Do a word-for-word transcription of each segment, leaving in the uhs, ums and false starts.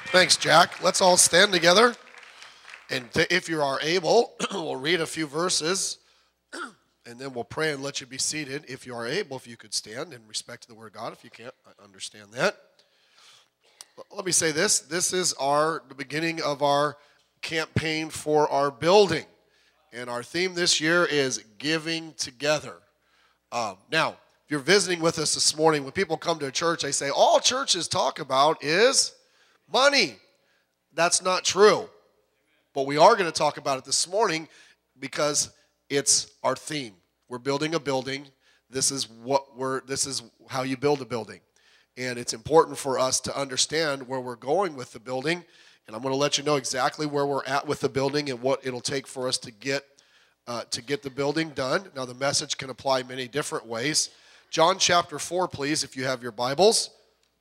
Thanks, Jack. Let's all stand together. And if you are able, we'll read a few verses, and then we'll pray and let you be seated. If you are able, if you could stand in respect to the Word of God. If you can't, I understand that. But let me say this. This is our the beginning of our campaign for our building. And our theme this year is Giving Together. Um, now, if you're visiting with us this morning, when people come to a church, they say, all churches talk about is money. That's not true. But we are going to talk about it this morning because it's our theme. We're building a building. This is what we're this is how you build a building. And it's important for us to understand where we're going with the building. And I'm going to let you know exactly where we're at with the building and what it'll take for us to get uh, to get the building done. Now, the message can apply many different ways. John chapter four, please, if you have your Bibles.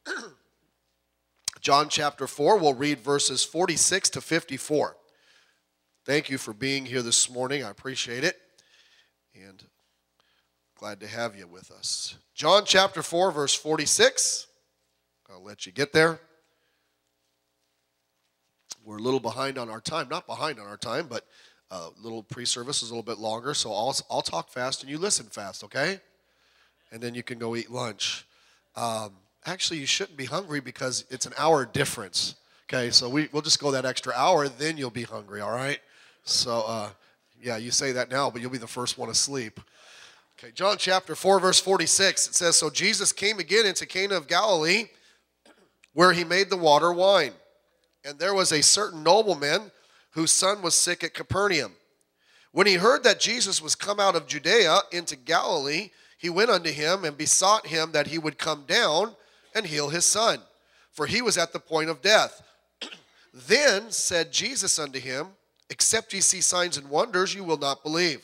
John chapter four, we'll read verses forty-six to fifty-four. Thank you for being here this morning. I appreciate it. And glad to have you with us. John chapter four, verse forty-six. I'll let you get there. We're a little behind on our time. Not behind on our time, but a little pre-service is a little bit longer. So I'll, I'll talk fast and you listen fast, okay? And then you can go eat lunch. Um, actually, you shouldn't be hungry because it's an hour difference. Okay, so we, we'll just go that extra hour, then you'll be hungry, all right? So, uh, yeah, you say that now, but you'll be the first one asleep. Okay, John chapter four, verse forty-six, it says, So Jesus came again into Cana of Galilee, where he made the water wine. And there was a certain nobleman whose son was sick at Capernaum. When he heard that Jesus was come out of Judea into Galilee, he went unto him and besought him that he would come down and heal his son, for he was at the point of death. Then said Jesus unto him, Except ye see signs and wonders, you will not believe.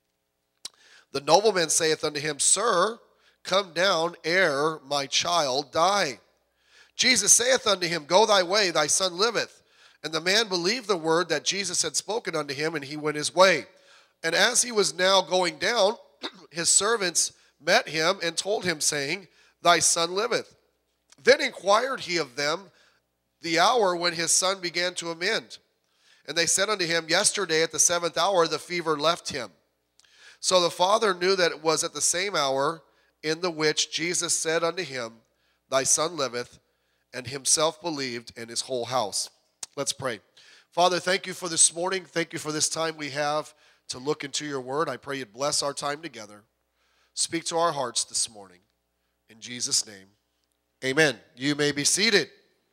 The nobleman saith unto him, Sir, come down ere my child die. Jesus saith unto him, Go thy way, thy son liveth. And the man believed the word that Jesus had spoken unto him, and he went his way. And as he was now going down, his servants met him and told him, saying, Thy son liveth. Then inquired he of them the hour when his son began to amend. And they said unto him, Yesterday at the seventh hour the fever left him. So the father knew that it was at the same hour in the which Jesus said unto him, Thy son liveth, and himself believed, and his whole house. Let's pray. Father, thank you for this morning. Thank you for this time we have to look into your word. I pray you'd bless our time together. Speak to our hearts this morning. In Jesus' name, amen. You may be seated.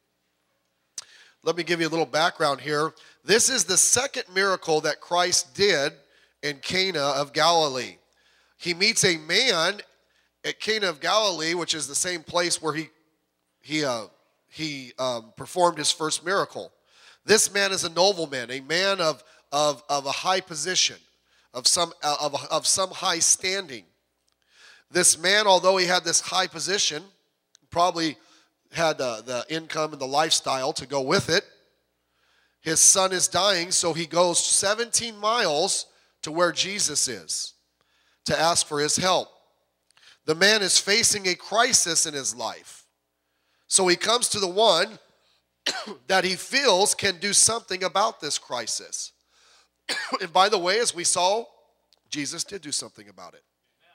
Let me give you a little background here. This is the second miracle that Christ did in Cana of Galilee. He meets a man at Cana of Galilee, which is the same place where he he uh, he um, performed his first miracle. This man is a nobleman, a man of of of a high position, of some of of some high standing. This man, although he had this high position, probably had uh, the income and the lifestyle to go with it. His son is dying, so he goes seventeen miles to where Jesus is to ask for his help. The man is facing a crisis in his life. So he comes to the one that he feels can do something about this crisis. And by the way, as we saw, Jesus did do something about it.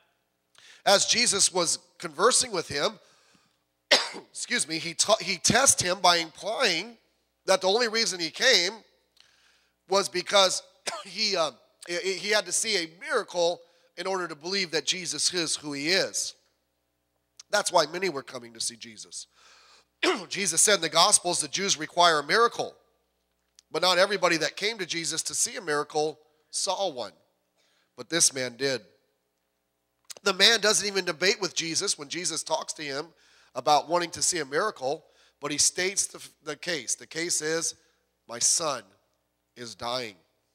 As Jesus was conversing with him, excuse me, he, ta- he tested him by implying that the only reason he came was because he, uh, he had to see a miracle in order to believe that Jesus is who he is. That's why many were coming to see Jesus. Jesus said in the Gospels the Jews require a miracle, but not everybody that came to Jesus to see a miracle saw one. But this man did. The man doesn't even debate with Jesus when Jesus talks to him about wanting to see a miracle, but he states the, the case. The case is, my son is dying.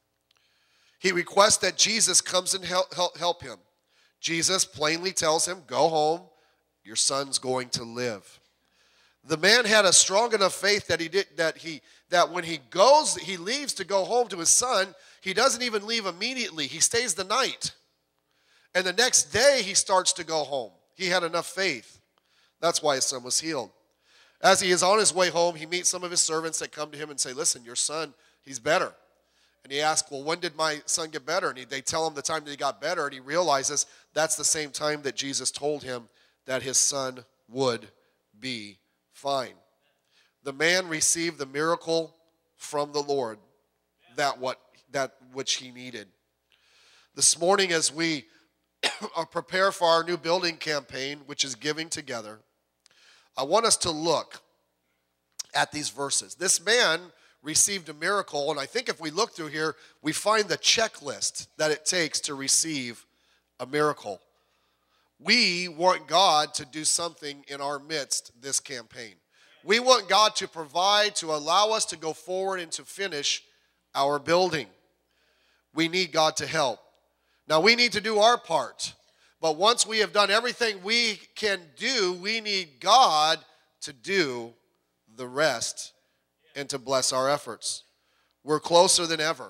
He requests that Jesus comes and help, help, help him. Jesus plainly tells him, go home, your son's going to live. The man had a strong enough faith that he did that he that when he goes, he leaves to go home to his son, he doesn't even leave immediately. He stays the night. And the next day he starts to go home. He had enough faith. That's why his son was healed. As he is on his way home, he meets some of his servants that come to him and say, listen, your son, he's better. And he asks, well, when did my son get better? And he, they tell him the time that he got better, and he realizes that's the same time that Jesus told him that his son would be fine. The man received the miracle from the Lord, that what that which he needed. This morning, as we prepare for our new building campaign, which is Giving Together, I want us to look at these verses. This man received a miracle, and I think if we look through here, we find the checklist that it takes to receive a miracle. We want God to do something in our midst this campaign. We want God to provide, to allow us to go forward and to finish our building. We need God to help. Now, we need to do our part. But once we have done everything we can do, we need God to do the rest and to bless our efforts. We're closer than ever.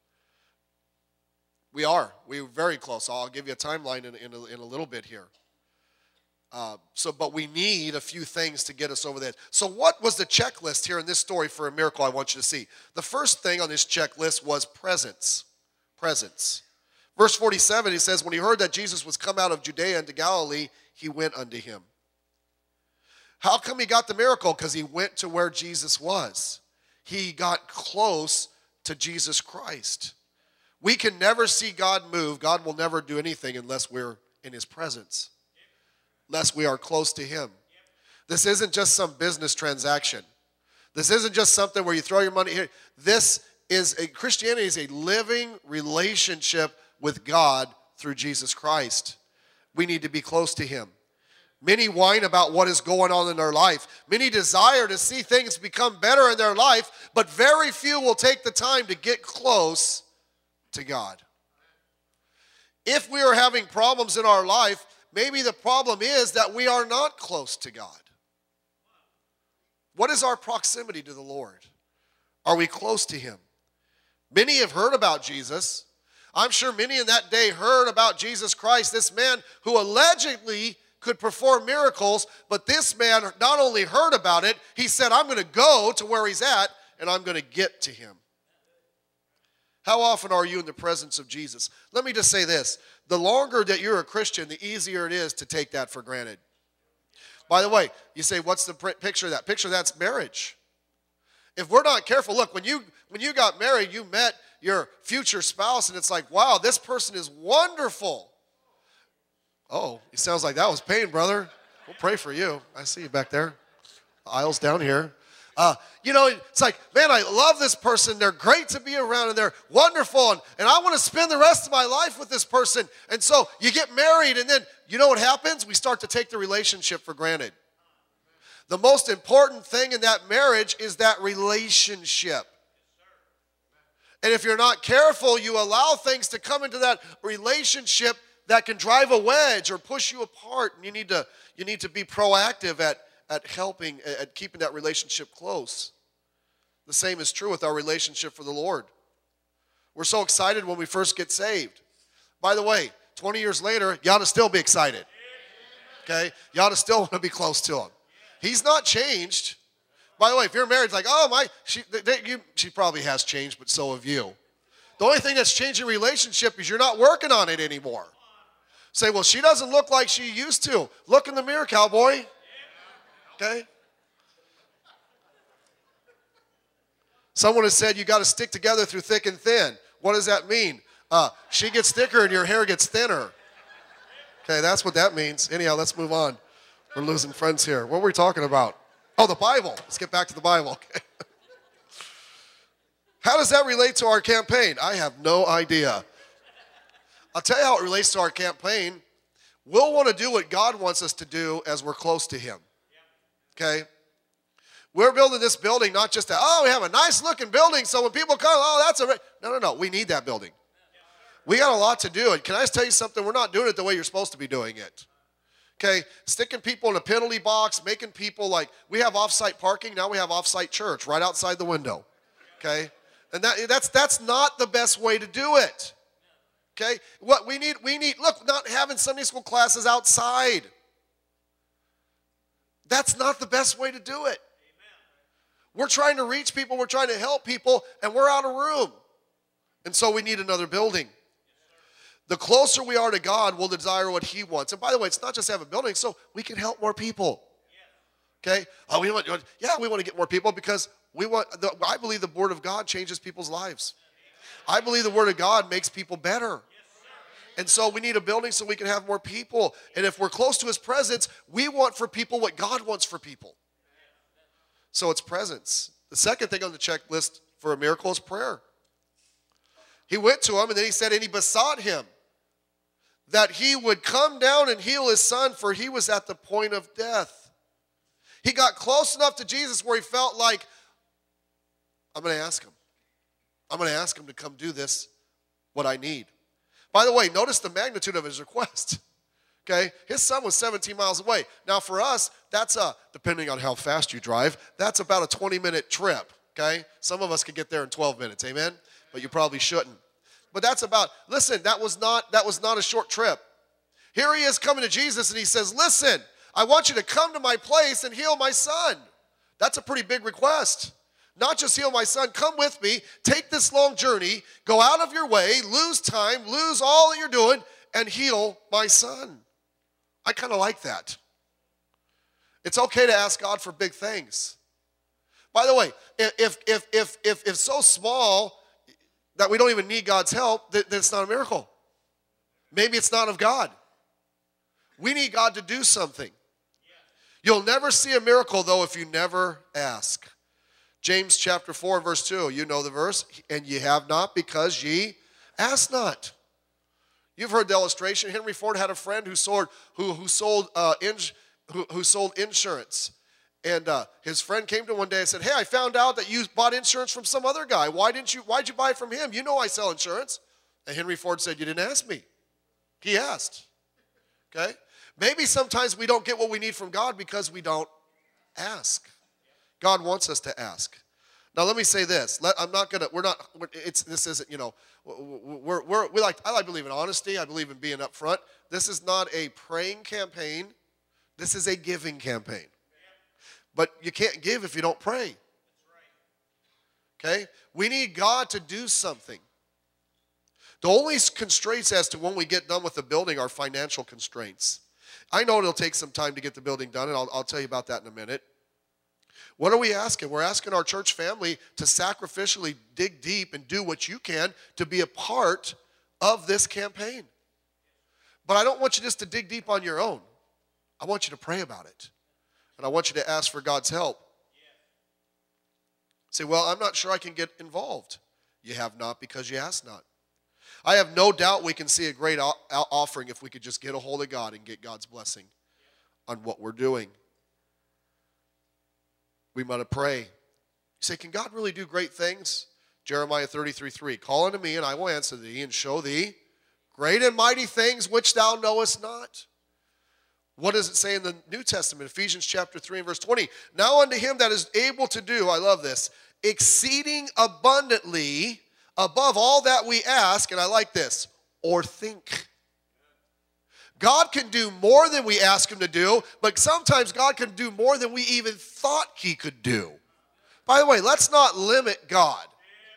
We are. We're very close. I'll give you a timeline in, in, a, in a little bit here. Uh, so, but we need a few things to get us over that. So what was the checklist here in this story for a miracle I want you to see? The first thing on this checklist was presence. Presence. Verse forty-seven, he says, when he heard that Jesus was come out of Judea into Galilee, he went unto him. How come he got the miracle? Because he went to where Jesus was. He got close to Jesus Christ. We can never see God move. God will never do anything unless we're in his presence, unless we are close to him. This isn't just some business transaction. This isn't just something where you throw your money here. This is a, Christianity is a living relationship with God through Jesus Christ. We need to be close to him. Many whine about what is going on in their life. Many desire to see things become better in their life, but very few will take the time to get close to God. If we are having problems in our life, maybe the problem is that we are not close to God. What is our proximity to the Lord? Are we close to him? Many have heard about Jesus. I'm sure many in that day heard about Jesus Christ, this man who allegedly could perform miracles, but this man not only heard about it, he said, I'm going to go to where he's at, and I'm going to get to him. How often are you in the presence of Jesus? Let me just say this. The longer that you're a Christian, the easier it is to take that for granted. By the way, you say, what's the picture of that? Picture of that's marriage. If we're not careful, look, when you when you got married, you met your future spouse, and it's like, wow, this person is wonderful. Oh, it sounds like that was pain, brother. We'll pray for you. I see you back there. The aisle's down here. Uh, you know, it's like, man, I love this person. They're great to be around, and they're wonderful, and, and I want to spend the rest of my life with this person. And so you get married, and then you know what happens? We start to take the relationship for granted. The most important thing in that marriage is that relationship. And if you're not careful, you allow things to come into that relationship that can drive a wedge or push you apart. And you need to, you need to be proactive at, at helping, at keeping that relationship close. The same is true with our relationship for the Lord. We're so excited when we first get saved. By the way, twenty years later, you ought to still be excited. Okay? You ought to still want to be close to him. He's not changed. By the way, if you're married, it's like, oh, my, she, they, you, she probably has changed, but so have you. The only thing that's changed your relationship is you're not working on it anymore. Say, well, she doesn't look like she used to. Look in the mirror, cowboy. Okay? Someone has said you got to stick together through thick and thin. What does that mean? Uh, she gets thicker and your hair gets thinner. Okay, that's what that means. Anyhow, let's move on. We're losing friends here. What were we talking about? Oh, the Bible. Let's get back to the Bible. Okay. How does that relate to our campaign? I have no idea. I'll tell you how it relates to our campaign. We'll want to do what God wants us to do as we're close to him. Okay? We're building this building not just to, oh, we have a nice looking building, so when people come, oh, that's a, no, no, no. We need that building. We got a lot to do. And can I just tell you something? We're not doing it the way you're supposed to be doing it. Okay, sticking people in a penalty box, making people like, we have off-site parking, now we have off-site church right outside the window. Okay? And that, that's, that's not the best way to do it. Okay? What we need, we need, look, not having Sunday school classes outside. That's not the best way to do it. We're trying to reach people, we're trying to help people, and we're out of room. And so we need another building. The closer we are to God, we'll desire what he wants. And by the way, it's not just have a building, so we can help more people. Okay? Oh, we want, yeah, we want to get more people because we want. The, I believe the Word of God changes people's lives. I believe the Word of God makes people better. And so we need a building so we can have more people. And if we're close to his presence, we want for people what God wants for people. So it's presence. The second thing on the checklist for a miracle is prayer. He went to him and then he said, and he besought him that he would come down and heal his son, for he was at the point of death. He got close enough to Jesus where he felt like, I'm going to ask him. I'm going to ask him to come do this, what I need. By the way, notice the magnitude of his request. Okay, his son was seventeen miles away. Now for us, that's a, depending on how fast you drive, that's about a twenty minute trip. Okay, some of us could get there in twelve minutes, amen? But you probably shouldn't. But that's about, listen, that was not, that was not a short trip. Here he is coming to Jesus and he says, listen, I want you to come to my place and heal my son. That's a pretty big request. Not just heal my son, come with me, take this long journey, go out of your way, lose time, lose all that you're doing, and heal my son. I kind of like that. It's okay to ask God for big things. By the way, if if if if if so small that we don't even need God's help, then it's not a miracle. Maybe it's not of God. We need God to do something. You'll never see a miracle, though, if you never ask. James chapter four, verse two, you know the verse, and ye have not because ye ask not. You've heard the illustration. Henry Ford had a friend who sold who who sold uh, ins, who, who sold insurance, and uh, his friend came to him one day and said, "Hey, I found out that you bought insurance from some other guy. Why didn't you? Why'd you buy it from him? You know I sell insurance." And Henry Ford said, "You didn't ask me." He asked. Okay, maybe sometimes we don't get what we need from God because we don't ask. God wants us to ask. Now let me say this. Let, I'm not gonna. We're not. We're, it's. This isn't. You know. We're. We're. We like. I like believe in honesty. I believe in being upfront. This is not a praying campaign. This is a giving campaign. But you can't give if you don't pray. Okay. We need God to do something. The only constraints as to when we get done with the building are financial constraints. I know it'll take some time to get the building done, and I'll, I'll tell you about that in a minute. What are we asking? We're asking our church family to sacrificially dig deep and do what you can to be a part of this campaign. But I don't want you just to dig deep on your own. I want you to pray about it. And I want you to ask for God's help. Say, well, I'm not sure I can get involved. You have not because you ask not. I have no doubt we can see a great offering if we could just get a hold of God and get God's blessing on what we're doing. We might pray. You say, can God really do great things? Jeremiah thirty-three three, call unto me and I will answer thee and show thee great and mighty things which thou knowest not. What does it say in the New Testament? Ephesians chapter three and verse twenty. Now unto him that is able to do, I love this, exceeding abundantly above all that we ask, and I like this, or think. God can do more than we ask him to do, but sometimes God can do more than we even thought he could do. By the way, let's not limit God.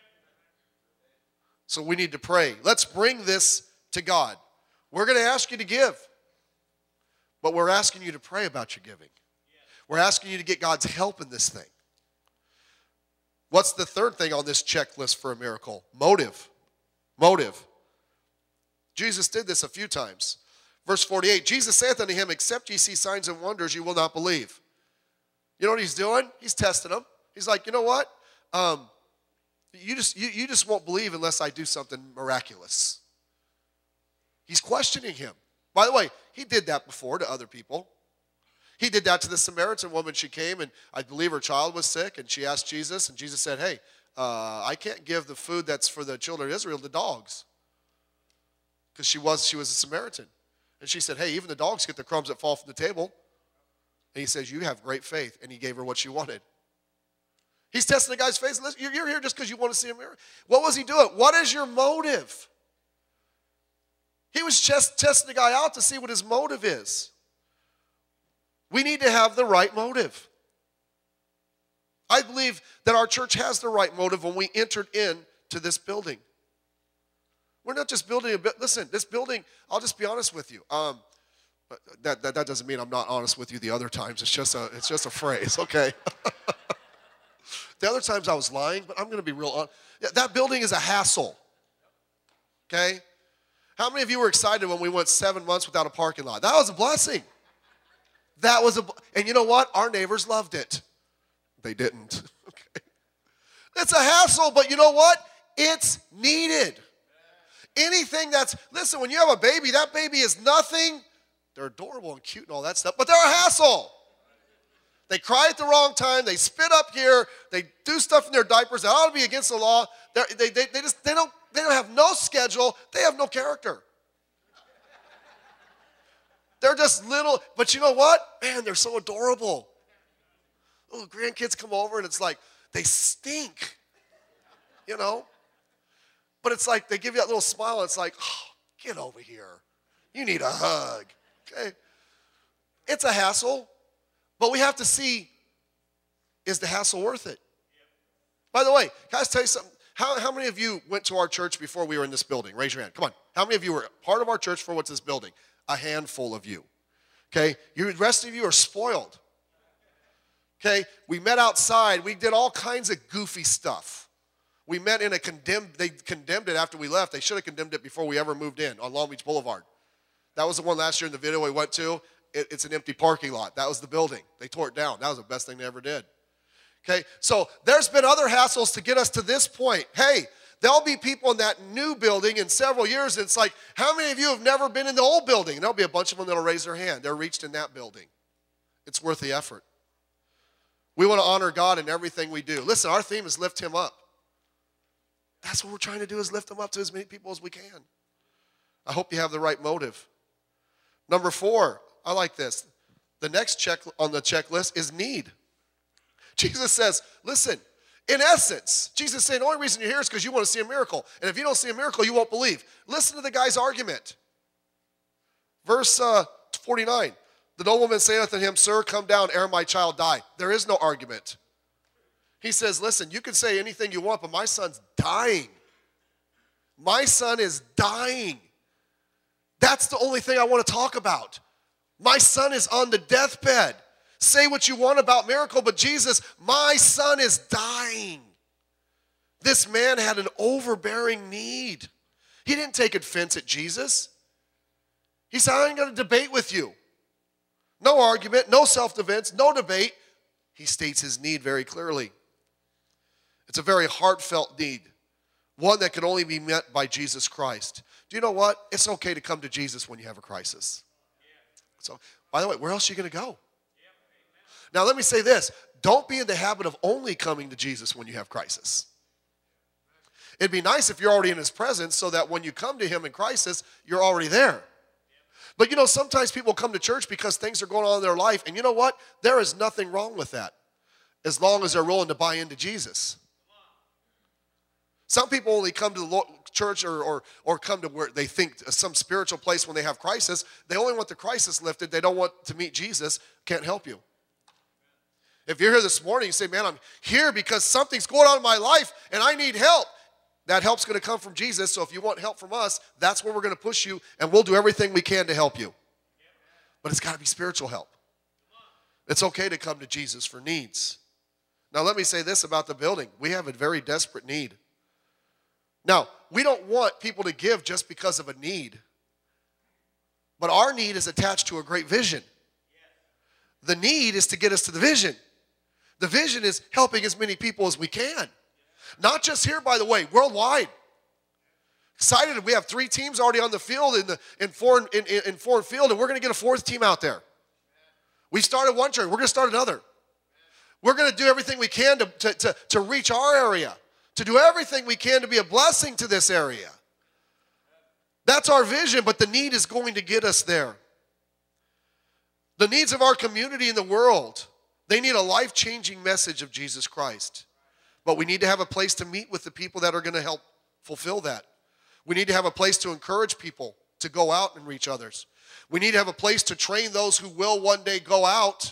So we need to pray. Let's bring this to God. We're going to ask you to give, but we're asking you to pray about your giving. We're asking you to get God's help in this thing. What's the third thing on this checklist for a miracle? Motive. Motive. Jesus did this a few times. Verse forty-eight, Jesus saith unto him, except ye see signs and wonders, you will not believe. You know what he's doing? He's testing them. He's like, you know what? Um, you just you, you just won't believe unless I do something miraculous. He's questioning him. By the way, he did that before to other people. He did that to the Samaritan woman. She came, and I believe her child was sick, and she asked Jesus, and Jesus said, hey, uh, I can't give the food that's for the children of Israel to dogs. Because she was, she was a Samaritan. And she said, hey, even the dogs get the crumbs that fall from the table. And he says, you have great faith. And he gave her what she wanted. He's testing the guy's faith. Listen, you're here just because you want to see a miracle. What was he doing? What is your motive? He was just testing the guy out to see what his motive is. We need to have the right motive. I believe that our church has the right motive when we entered into this building. We're not just building a bit. Listen, this building, I'll just be honest with you. Um, that, that, that doesn't mean I'm not honest with you the other times. It's just a, it's just a phrase, okay? The other times I was lying, but I'm going to be real honest. Yeah, that building is a hassle, okay? How many of you were excited when we went seven months without a parking lot? That was a blessing. That was a, and you know what? Our neighbors loved it. They didn't, okay? It's a hassle, but you know what? It's needed. Anything that's, listen, when you have a baby, that baby is nothing. They're adorable and cute and all that stuff, but they're a hassle. They cry at the wrong time. They spit up here. They do stuff in their diapers that ought to be against the law. They're, they, they, they just, they don't, they don't have no schedule. They have no character. They're just little, but you know what? Man, they're so adorable. Little grandkids come over and it's like, they stink, you know? But it's like they give you that little smile and it's like, oh, get over here. You need a hug, okay? It's a hassle, but we have to see, is the hassle worth it? By the way, can I tell you something? How, how many of you went to our church before we were in this building? Raise your hand. Come on. How many of you were part of our church for what's this building? A handful of you, okay? You, the rest of you are spoiled, okay? We met outside. We did all kinds of goofy stuff. We met in a condemned, they condemned it after we left. They should have condemned it before we ever moved in on Long Beach Boulevard. That was the one last year in the video we went to. It, it's an empty parking lot. That was the building. They tore it down. That was the best thing they ever did. Okay, so there's been other hassles to get us to this point. Hey, there'll be people in that new building in several years. And it's like, how many of you have never been in the old building? And there'll be a bunch of them that'll raise their hand. They're reached in that building. It's worth the effort. We want to honor God in everything we do. Listen, our theme is lift him up. That's what we're trying to do, is lift them up to as many people as we can. I hope you have the right motive. Number four, I like this. The next check on the checklist is need. Jesus says, listen, in essence, Jesus is saying the only reason you're here is because you want to see a miracle. And if you don't see a miracle, you won't believe. Listen to the guy's argument. Verse uh, forty-nine. The nobleman saith unto him, Sir, come down ere my child die. There is no argument. He says, listen, you can say anything you want, but my son's dying. My son is dying. That's the only thing I want to talk about. My son is on the deathbed. Say what you want about miracle, but Jesus, my son is dying. This man had an overbearing need. He didn't take offense at Jesus. He said, I ain't going to debate with you. No argument, no self-defense, no debate. He states his need very clearly. It's a very heartfelt need, one that can only be met by Jesus Christ. Do you know what? It's okay to come to Jesus when you have a crisis. So, by the way, where else are you going to go? Now, let me say this. Don't be in the habit of only coming to Jesus when you have crisis. It'd be nice if you're already in his presence so that when you come to him in crisis, you're already there. But, you know, sometimes people come to church because things are going on in their life. And you know what? There is nothing wrong with that as long as they're willing to buy into Jesus. Some people only come to the church or, or, or come to where they think some spiritual place when they have crisis. They only want the crisis lifted. They don't want to meet Jesus. Can't help you. If you're here this morning, you say, man, I'm here because something's going on in my life and I need help. That help's going to come from Jesus. So if you want help from us, that's where we're going to push you, and we'll do everything we can to help you. But it's got to be spiritual help. It's okay to come to Jesus for needs. Now, let me say this about the building. We have a very desperate need. Now, we don't want people to give just because of a need. But our need is attached to a great vision. The need is to get us to the vision. The vision is helping as many people as we can. Not just here, by the way, worldwide. Excited, we have three teams already on the field in the in foreign in, in, in foreign field, and we're going to get a fourth team out there. We started one church, we're going to start another. We're going to do everything we can to, to, to, to reach our area, to do everything we can to be a blessing to this area. That's our vision, but the need is going to get us there. The needs of our community in the world, they need a life-changing message of Jesus Christ. But we need to have a place to meet with the people that are going to help fulfill that. We need to have a place to encourage people to go out and reach others. We need to have a place to train those who will one day go out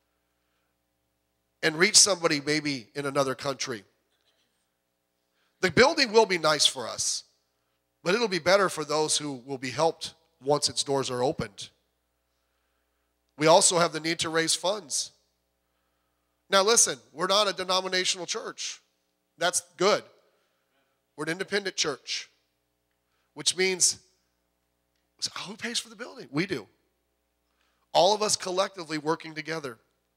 and reach somebody maybe in another country. The building will be nice for us, but it'll be better for those who will be helped once its doors are opened. We also have the need to raise funds. Now listen, we're not a denominational church. That's good. We're an independent church, which means, who pays for the building? We do. All of us collectively working together.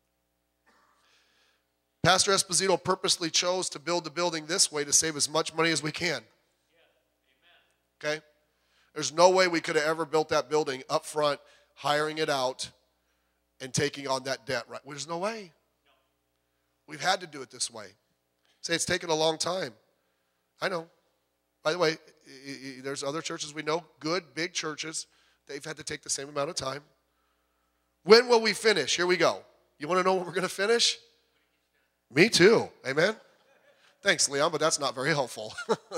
Pastor Esposito purposely chose to build the building this way to save as much money as we can. Okay? There's no way we could have ever built that building up front, hiring it out, and taking on that debt. Right? There's no way. We've had to do it this way. Say it's taken a long time. I know. By the way, there's other churches we know, good, big churches. They've had to take the same amount of time. When will we finish? Here we go. You want to know when we're going to finish? Me too. Amen? Thanks, Leon, but that's not very helpful.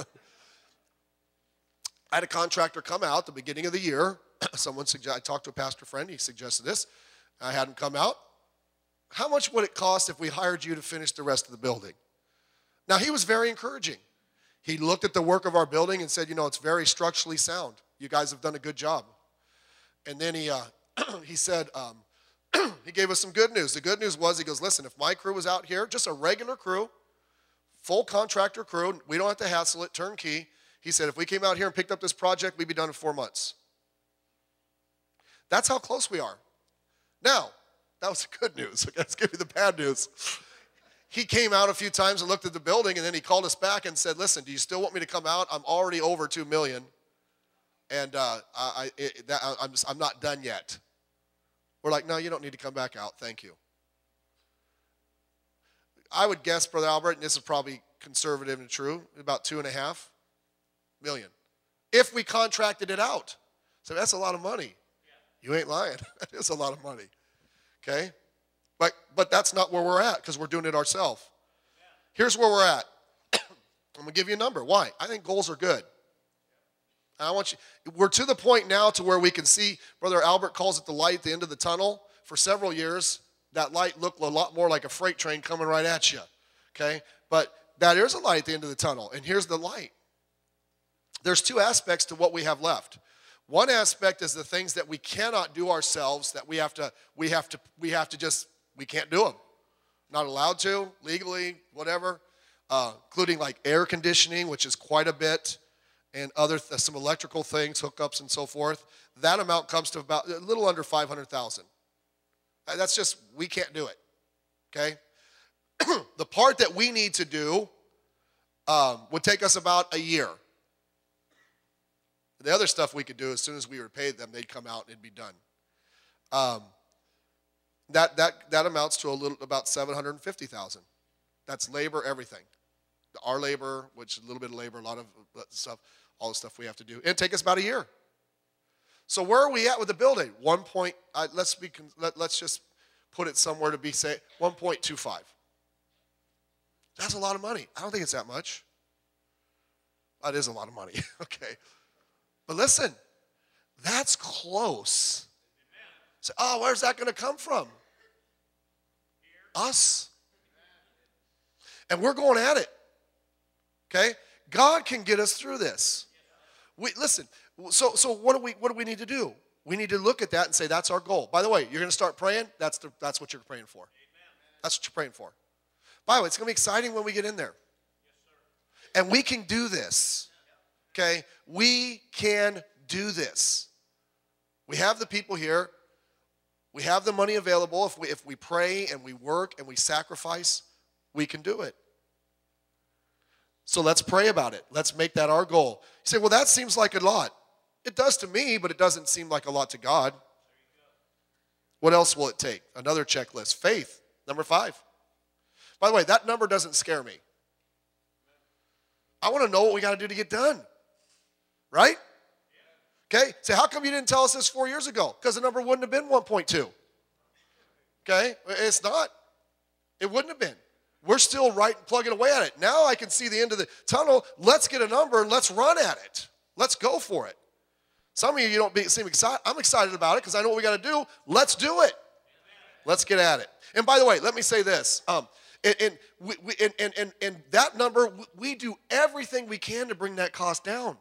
I had a contractor come out at the beginning of the year. Someone suggest, I talked to a pastor friend. He suggested this. I had him come out. How much would it cost if we hired you to finish the rest of the building? Now, he was very encouraging. He looked at the work of our building and said, you know, it's very structurally sound. You guys have done a good job. And then he uh, he said, um, he gave us some good news. The good news was, he goes, listen, if my crew was out here, just a regular crew, full contractor crew, we don't have to hassle it, turnkey. He said, if we came out here and picked up this project, we'd be done in four months. That's how close we are. Now, that was the good news. Let's give you the bad news. He came out a few times and looked at the building, and then he called us back and said, listen, do you still want me to come out? I'm already over two million dollars, and uh, I, it, that, I'm, just, I'm not done yet. We're like, no, you don't need to come back out. Thank you. I would guess, Brother Albert, and this is probably conservative and true, about two and a half million. If we contracted it out. So that's a lot of money. You ain't lying. That is a lot of money. Okay? But but that's not where we're at because we're doing it ourselves. Here's where we're at. I'm going to give you a number. Why? I think goals are good. I want you, we're to the point now to where we can see, Brother Albert calls it the light at the end of the tunnel. For several years, that light looked a lot more like a freight train coming right at you. Okay? But that is a light at the end of the tunnel. And here's the light. There's two aspects to what we have left. One aspect is the things that we cannot do ourselves, that we have to, we have to, we have to just, we can't do them. Not allowed to, legally, whatever, uh, including like air conditioning, which is quite a bit, and other th- some electrical things, hookups and so forth. That amount comes to about a little under five hundred thousand dollars. That's just, we can't do it, okay? The part that we need to do um, would take us about a year. The other stuff we could do, as soon as we repaid them, they'd come out and it'd be done. Um, that that that amounts to a little about seven hundred fifty thousand dollars. That's labor, everything. Our labor, which is a little bit of labor, a lot of stuff, all the stuff we have to do. It'd take us about a year. So where are we at with the building? One point. Uh, let's be. Let, let's just put it somewhere to be say one point two five. That's a lot of money. I don't think it's that much. That is a lot of money. Okay. But listen, that's close. So, oh, where's that going to come from? Us. And we're going at it. Okay? God can get us through this. We listen. So, so what do we what do we need to do? We need to look at that and say that's our goal. By the way, you're going to start praying. That's the that's what you're praying for. That's what you're praying for. By the way, it's going to be exciting when we get in there. And we can do this. Okay? We can do this. We have the people here. We have the money available. If we, if we pray and we work and we sacrifice, we can do it. So let's pray about it. Let's make that our goal. You say, well, that seems like a lot. It does to me, but it doesn't seem like a lot to God. What else will it take? Another checklist. Faith, number five. By the way, that number doesn't scare me. I want to know what we got to do to get done. Right? Okay? So how come you didn't tell us this four years ago? Because the number wouldn't have been one point two. Okay? It's not. It wouldn't have been. We're still right plugging away at it. Now I can see the end of the tunnel. Let's get a number and let's run at it. Let's go for it. Some of you, you don't be, seem excited. I'm excited about it because I know what we got to do. Let's do it. Let's get at it. And by the way, let me say this. Um, and, and, we, we, and, and, and, and that number, we do everything we can to bring that cost down.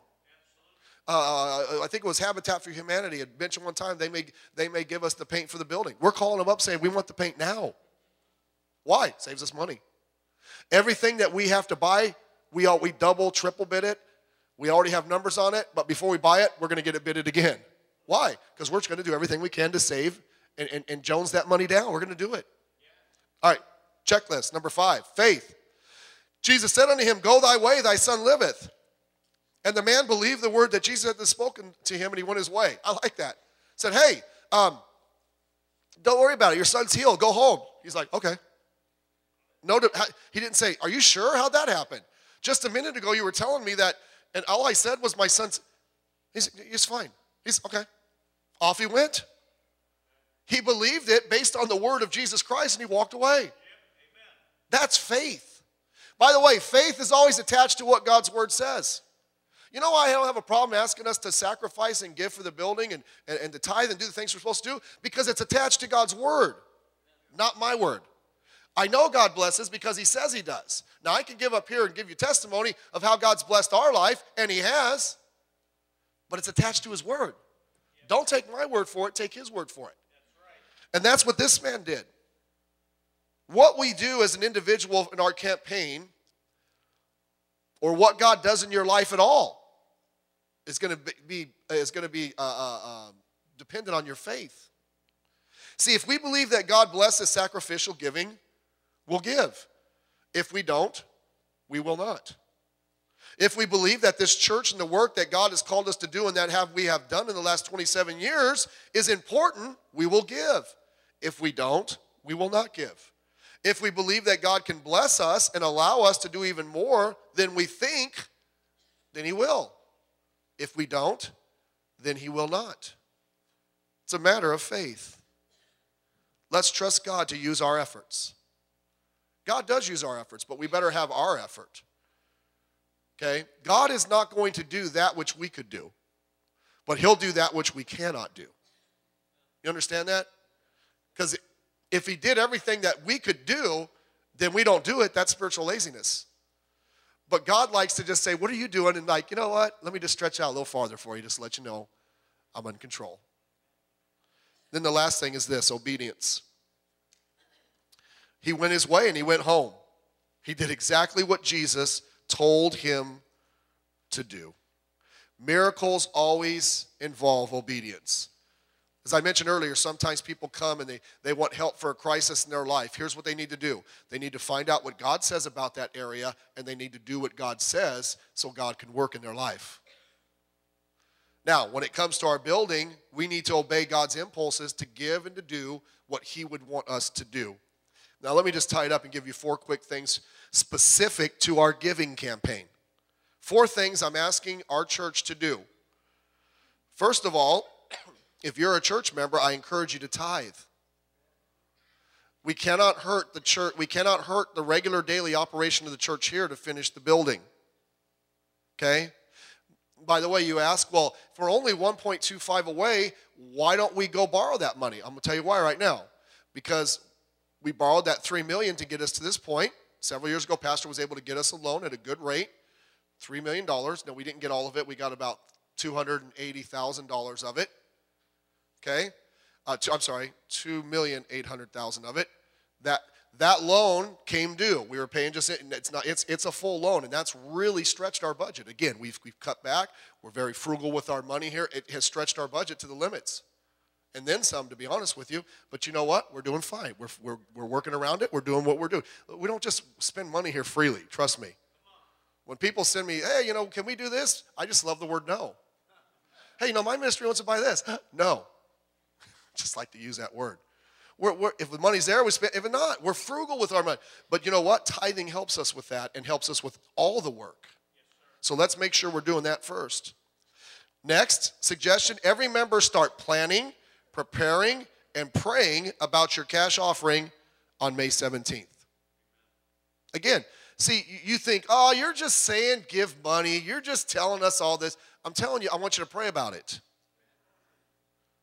Uh, I think it was Habitat for Humanity had mentioned one time they may, they may give us the paint for the building. We're calling them up saying we want the paint now. Why? Saves us money. Everything that we have to buy, we, all, we double, triple bid it. We already have numbers on it, but before we buy it, we're going to get it bidded again. Why? Because we're just going to do everything we can to save and, and, and Jones that money down. We're going to do it. All right, checklist, number five, faith. Jesus said unto him, go thy way, thy son liveth. And the man believed the word that Jesus had spoken to him, and he went his way. I like that. Said, hey, um, don't worry about it. Your son's healed. Go home. He's like, okay. No, he didn't say, are you sure? How'd that happen? Just a minute ago, you were telling me that, and all I said was my son's, he's, he's fine. He's, okay. Off he went. He believed it based on the word of Jesus Christ, and he walked away. That's faith. By the way, faith is always attached to what God's word says. You know why I don't have a problem asking us to sacrifice and give for the building and, and, and to tithe and do the things we're supposed to do? Because it's attached to God's word, not my word. I know God blesses because he says he does. Now, I can give up here and give you testimony of how God's blessed our life, and he has, but it's attached to his word. Don't take my word for it, take his word for it. And that's what this man did. What we do as an individual in our campaign, or what God does in your life at all, is going to be is going to be uh, uh, uh, dependent on your faith. See, if we believe that God blesses sacrificial giving, we'll give. If we don't, we will not. If we believe that this church and the work that God has called us to do and that have we have done in the last twenty-seven years is important, we will give. If we don't, we will not give. If we believe that God can bless us and allow us to do even more than we think, then he will. If we don't, then he will not. It's a matter of faith. Let's trust God to use our efforts. God does use our efforts, but we better have our effort. Okay? God is not going to do that which we could do, but he'll do that which we cannot do. You understand that? Because if he did everything that we could do, then we don't do it. That's spiritual laziness. But God likes to just say, what are you doing? And like, you know what? Let me just stretch out a little farther for you, just to let you know I'm in control. Then the last thing is this, obedience. He went his way and he went home. He did exactly what Jesus told him to do. Miracles always involve obedience. As I mentioned earlier, sometimes people come and they, they want help for a crisis in their life. Here's what they need to do. They need to find out what God says about that area, and they need to do what God says so God can work in their life. Now, when it comes to our building, we need to obey God's impulses to give and to do what he would want us to do. Now, let me just tie it up and give you four quick things specific to our giving campaign. Four things I'm asking our church to do. First of all, if you're a church member, I encourage you to tithe. We cannot hurt the church, we cannot hurt the regular daily operation of the church here to finish the building. Okay? By the way, you ask, well, if we're only one point two five away, why don't we go borrow that money? I'm going to tell you why right now. Because we borrowed that three million dollars to get us to this point. Several years ago, Pastor was able to get us a loan at a good rate, three million dollars. No, we didn't get all of it. We got about two hundred eighty thousand dollars of it. Okay? Uh, two, I'm sorry, two million eight hundred thousand dollars of it. That, that loan came due. We were paying just, it's not, it's, it's a full loan, and that's really stretched our budget. Again, we've, we've cut back. We're very frugal with our money here. It has stretched our budget to the limits. And then some, to be honest with you. But you know what? We're doing fine. We're, we're, we're working around it. We're doing what we're doing. We don't just spend money here freely. Trust me. When people send me, hey, you know, can we do this? I just love the word no. Hey, you know, my ministry wants to buy this. No. Just like to use that word. We're, we're, if the money's there, we spend. If not, we're frugal with our money. But you know what? Tithing helps us with that and helps us with all the work. So let's make sure we're doing that first. Next, suggestion, every member start planning, preparing, and praying about your cash offering on May seventeenth. Again, see, you think, oh, you're just saying give money. You're just telling us all this. I'm telling you, I want you to pray about it.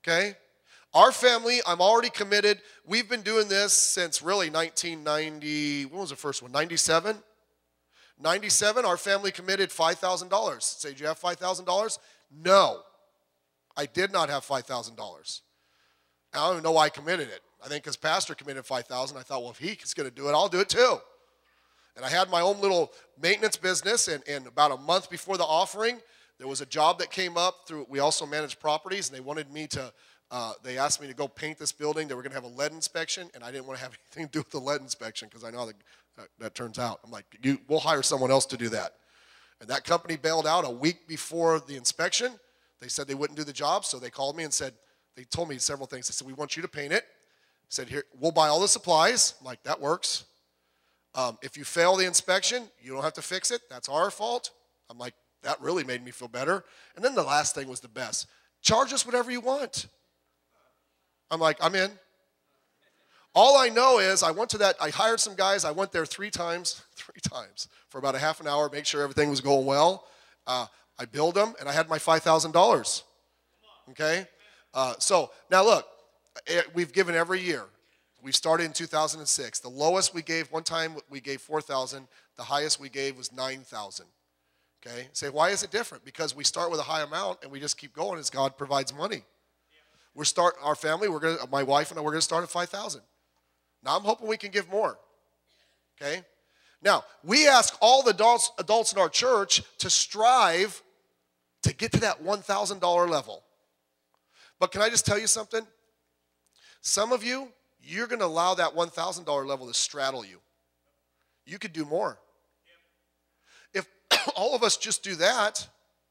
Okay? Our family, I'm already committed. We've been doing this since really nineteen ninety, when was the first one? ninety-seven? ninety-seven, our family committed five thousand dollars. Say, did you have five thousand dollars? No, I did not have five thousand dollars. I don't even know why I committed it. I think because Pastor committed five thousand dollars, I thought, well, if he's going to do it, I'll do it too. And I had my own little maintenance business, and, and about a month before the offering, there was a job that came up through, we also manage properties, and they wanted me to, uh, they asked me to go paint this building. They were going to have a lead inspection, and I didn't want to have anything to do with the lead inspection because I know how that, that, that turns out. I'm like, you, we'll hire someone else to do that. And that company bailed out a week before the inspection. They said they wouldn't do the job, so they called me and said, they told me several things. They said, we want you to paint it. Said, here, we'll buy all the supplies. I'm like, that works. Um, if you fail the inspection, you don't have to fix it. That's our fault. I'm like, that really made me feel better. And then the last thing was the best. Charge us whatever you want. I'm like, I'm in. All I know is I went to that, I hired some guys. I went there three times, three times for about a half an hour, make sure everything was going well. Uh, I billed them, and I had my five thousand dollars. Okay? Uh, so, now look, it, we've given every year. We started in two thousand six. The lowest we gave, one time we gave four thousand dollars. The highest we gave was nine thousand dollars. Okay? Say, why is it different? Because we start with a high amount, and we just keep going as God provides money. We're start our family, we're gonna, my wife and I, we're going to start at five thousand dollars. Now, I'm hoping we can give more. Okay? Now, we ask all the adults, adults in our church to strive to get to that one thousand dollars level. But can I just tell you something? Some of you, you're going to allow that one thousand dollars level to straddle you. You could do more. If all of us just do that,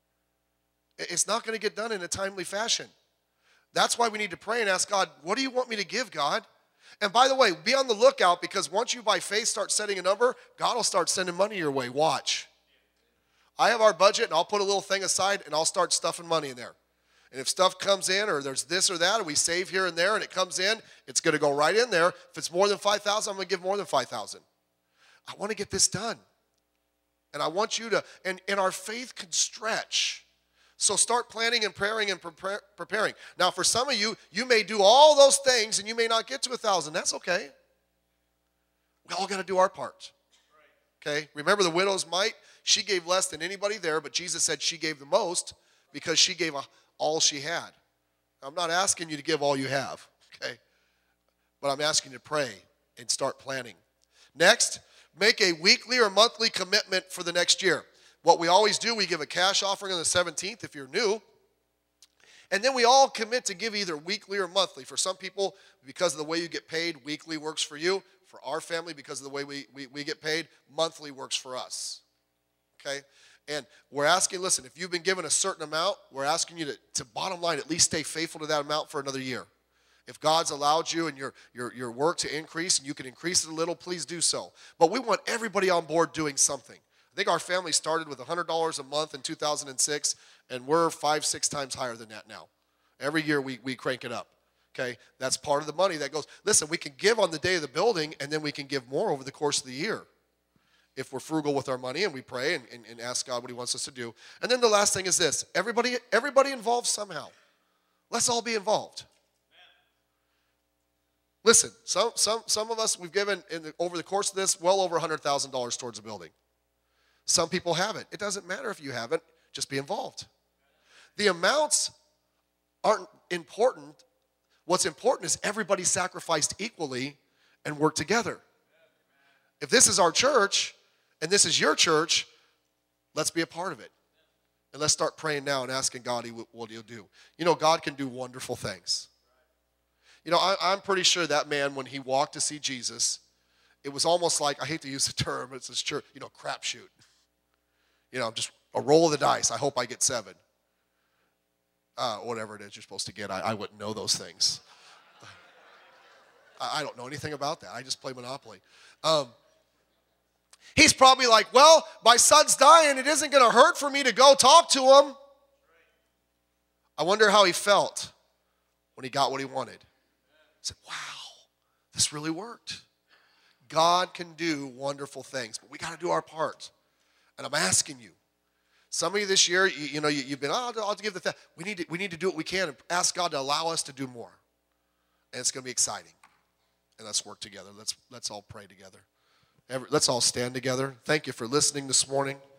it's not going to get done in a timely fashion. That's why we need to pray and ask God, what do you want me to give, God? And by the way, be on the lookout, because once you by faith start setting a number, God will start sending money your way. Watch. I have our budget, and I'll put a little thing aside, and I'll start stuffing money in there. And if stuff comes in, or there's this or that, or we save here and there, and it comes in, it's going to go right in there. If it's more than five thousand dollars, I'm going to give more than five thousand dollars. I want to get this done. And I want you to, and, and our faith can stretch. So start planning and praying and prepare, preparing. Now, for some of you, you may do all those things, and you may not get to a thousand. That's okay. We all got to do our part. Okay? Remember the widow's mite? She gave less than anybody there, but Jesus said she gave the most because she gave a all she had. I'm not asking you to give all you have, okay? But I'm asking you to pray and start planning. Next, make a weekly or monthly commitment for the next year. What we always do, we give a cash offering on the seventeenth if you're new. And then we all commit to give either weekly or monthly. For some people, because of the way you get paid, weekly works for you. For our family, because of the way we, we, we get paid, monthly works for us, okay? And we're asking, listen, if you've been given a certain amount, we're asking you to, to bottom line, at least stay faithful to that amount for another year. If God's allowed you and your, your, your work to increase, and you can increase it a little, please do so. But we want everybody on board doing something. I think our family started with one hundred dollars a month in two thousand six, and we're five, six times higher than that now. Every year we, we crank it up, okay? That's part of the money that goes. Listen, we can give on the day of the building, and then we can give more over the course of the year if we're frugal with our money and we pray and, and, and ask God what he wants us to do. And then the last thing is this. Everybody, everybody involved somehow. Let's all be involved. Listen, some, some, some of us, we've given, in the, over the course of this, well over one hundred thousand dollars towards the building. Some people haven't. It doesn't matter if you haven't. Just be involved. The amounts aren't important. What's important is everybody sacrificed equally and worked together. If this is our church, and this is your church, let's be a part of it. And let's start praying now and asking God what he'll do. You know, God can do wonderful things. You know, I, I'm pretty sure that man, when he walked to see Jesus, it was almost like, I hate to use the term, it's this church, you know, crapshoot. You know, just a roll of the dice. I hope I get seven. Uh, whatever it is you're supposed to get. I, I wouldn't know those things. I, I don't know anything about that. I just play Monopoly. Um, he's probably like, well, my son's dying. It isn't going to hurt for me to go talk to him. I wonder how he felt when he got what he wanted. He said, wow, this really worked. God can do wonderful things, but we got to do our part. And I'm asking you, Some of you this year, you, you know, you, you've been, oh, I'll, I'll give the, th-. we need to, we need to do what we can and ask God to allow us to do more. And it's going to be exciting. And let's work together. Let's, let's all pray together. Every, let's all stand together. Thank you for listening this morning.